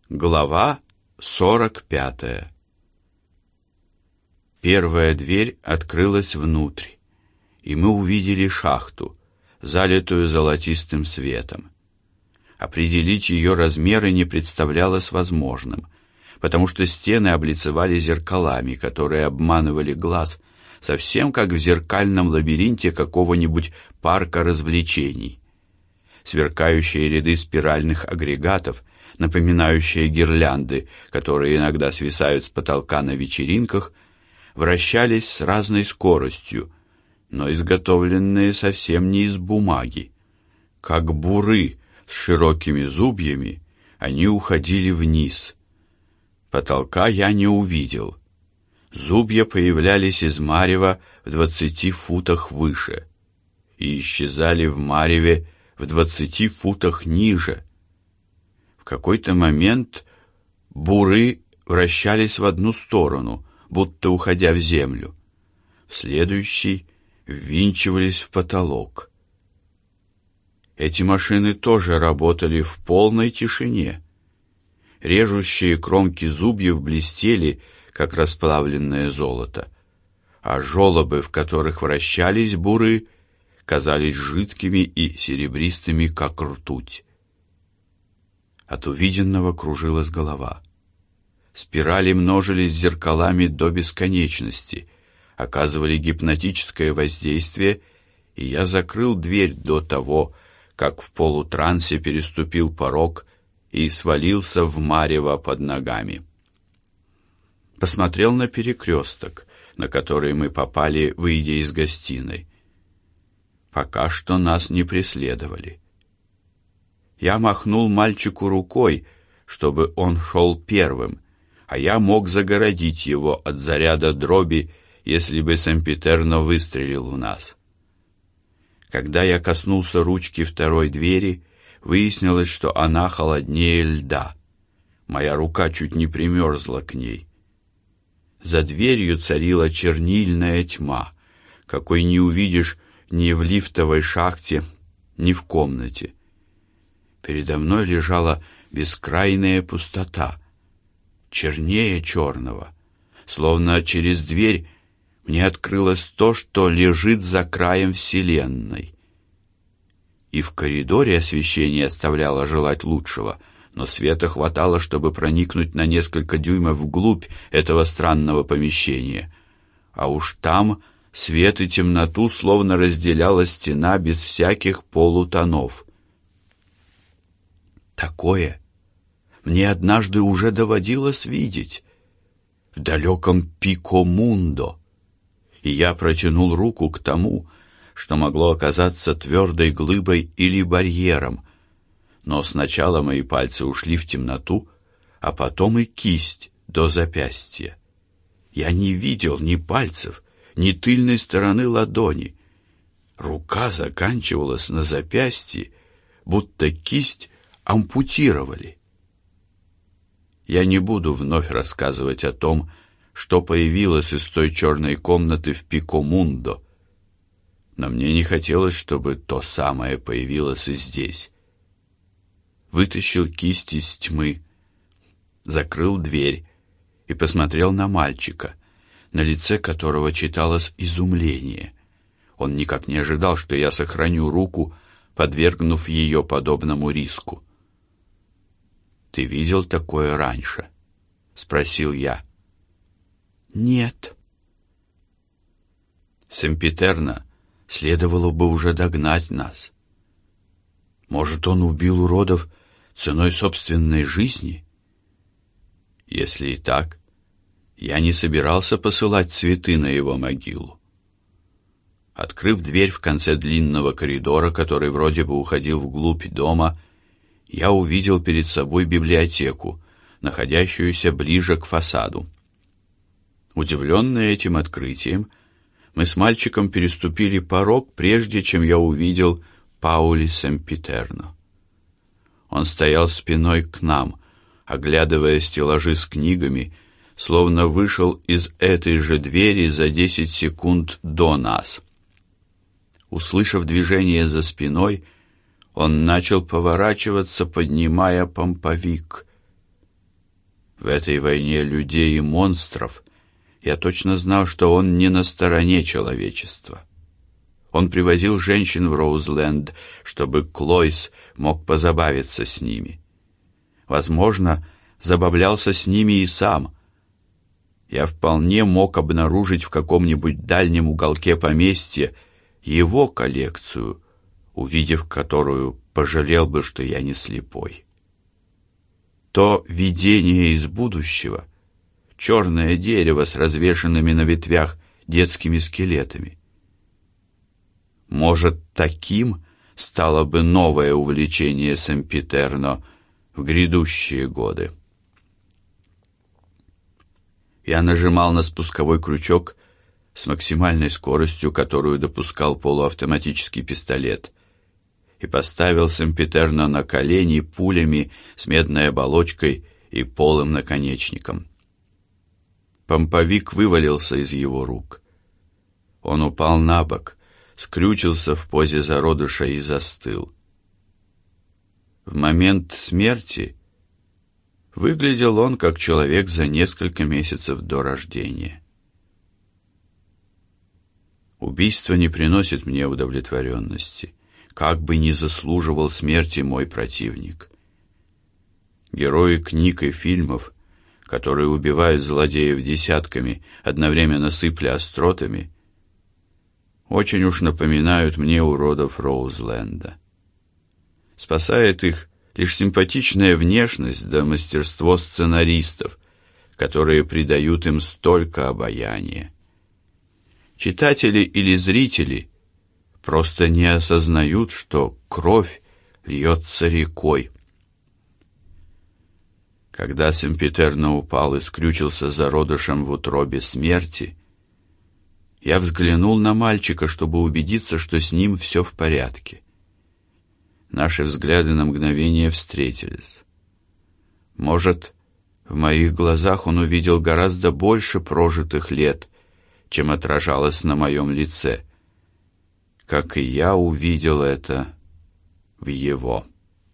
Глава 45. Первая дверь открылась внутрь, и мы увидели шахту, залитую золотистым светом. Определить ее размеры не представлялось возможным, потому что стены облицевали зеркалами, которые обманывали глаз, совсем как в зеркальном лабиринте какого-нибудь парка развлечений. Сверкающие ряды спиральных агрегатов, напоминающие гирлянды, которые иногда свисают с потолка на вечеринках, вращались с разной скоростью, но изготовленные совсем не из бумаги. Как буры с широкими зубьями, они уходили вниз. Потолка я не увидел. Зубья появлялись из марева в 20 футах выше и исчезали в мареве в 20 футах ниже. В какой-то момент буры вращались в одну сторону, будто уходя в землю. В следующий ввинчивались в потолок. Эти машины тоже работали в полной тишине. Режущие кромки зубьев блестели, как расплавленное золото, а желобы, в которых вращались буры, казались жидкими и серебристыми, как ртуть. От увиденного кружилась голова. Спирали множились зеркалами до бесконечности, оказывали гипнотическое воздействие, и я закрыл дверь до того, как в полутрансе переступил порог и свалился в марево под ногами. Посмотрел на перекресток, на который мы попали, выйдя из гостиной. Пока что нас не преследовали. Я махнул мальчику рукой, чтобы он шел первым, а я мог загородить его от заряда дроби, если бы Семпитерно выстрелил в нас. Когда я коснулся ручки второй двери, выяснилось, что она холоднее льда. Моя рука чуть не примерзла к ней. За дверью царила чернильная тьма, какой не увидишь ни в лифтовой шахте, ни в комнате. Передо мной лежала бескрайняя пустота, чернее черного, словно через дверь мне открылось то, что лежит за краем вселенной. И в коридоре освещение оставляло желать лучшего, но света хватало, чтобы проникнуть на несколько дюймов вглубь этого странного помещения. А уж там свет и темноту словно разделяла стена без всяких полутонов. Такое мне однажды уже доводилось видеть в далеком Пико-Мундо, и я протянул руку к тому, что могло оказаться твердой глыбой или барьером, но сначала мои пальцы ушли в темноту, а потом и кисть до запястья. Я не видел ни пальцев, ни тыльной стороны ладони. Рука заканчивалась на запястье, будто кисть ампутировали. Я не буду вновь рассказывать о том, что появилось из той черной комнаты в Пико-Мундо, но мне не хотелось, чтобы то самое появилось и здесь. Вытащил кисть из тьмы, закрыл дверь и посмотрел на мальчика, на лице которого читалось изумление. Он никак не ожидал, что я сохраню руку, подвергнув ее подобному риску. «Ты видел такое раньше?» — спросил я. «Нет». Семпитерно следовало бы уже догнать нас. Может, он убил уродов ценой собственной жизни? Если и так, я не собирался посылать цветы на его могилу. Открыв дверь в конце длинного коридора, который вроде бы уходил вглубь дома, я увидел перед собой библиотеку, находящуюся ближе к фасаду. Удивленные этим открытием, мы с мальчиком переступили порог, прежде чем я увидел Паули Семпитерно. Он стоял спиной к нам, оглядывая стеллажи с книгами, словно вышел из этой же двери за 10 секунд до нас. Услышав движение за спиной, он начал поворачиваться, поднимая помповик. В этой войне людей и монстров я точно знал, что он не на стороне человечества. Он привозил женщин в Роузленд, чтобы Клойс мог позабавиться с ними. Возможно, забавлялся с ними и сам. Я вполне мог обнаружить в каком-нибудь дальнем уголке поместья его коллекцию, увидев которую, пожалел бы, что я не слепой. То видение из будущего, черное дерево с развешанными на ветвях детскими скелетами. Может, таким стало бы новое увлечение Семпитерно в грядущие годы. Я нажимал на спусковой крючок с максимальной скоростью, которую допускал полуавтоматический пистолет, и поставил Семпитерно на колени пулями с медной оболочкой и полым наконечником. Помповик вывалился из его рук. Он упал на бок, скрючился в позе зародыша и застыл. В момент смерти выглядел он как человек за несколько месяцев до рождения. Убийство не приносит мне удовлетворенности, как бы ни заслуживал смерти мой противник. Герои книг и фильмов, которые убивают злодеев десятками, одновременно сыпля остротами, очень уж напоминают мне уродов Роузленда. Спасает их лишь симпатичная внешность да мастерство сценаристов, которые придают им столько обаяния. Читатели или зрители просто не осознают, что кровь льется рекой. Когда Семпитерно упал и скрючился зародышем в утробе смерти, я взглянул на мальчика, чтобы убедиться, что с ним все в порядке. Наши взгляды на мгновение встретились. Может, в моих глазах он увидел гораздо больше прожитых лет, чем отражалось на моем лице, как и я увидел это в его.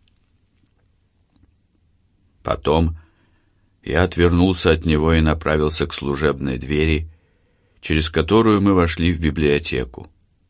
Потом я отвернулся от него и направился к служебной двери, через которую мы вошли в библиотеку.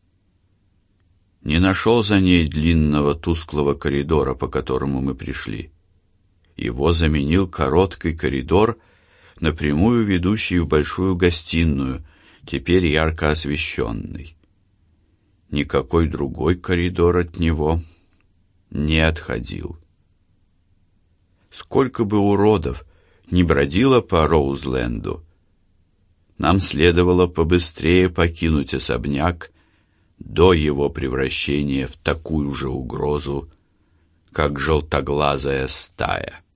Не нашел за ней длинного тусклого коридора, по которому мы пришли. Его заменил короткий коридор, напрямую ведущий в большую гостиную, теперь ярко освещенный. Никакой другой коридор от него не отходил. Сколько бы уродов ни бродило по Роузленду, нам следовало побыстрее покинуть особняк до его превращения в такую же угрозу, как желтоглазая стая.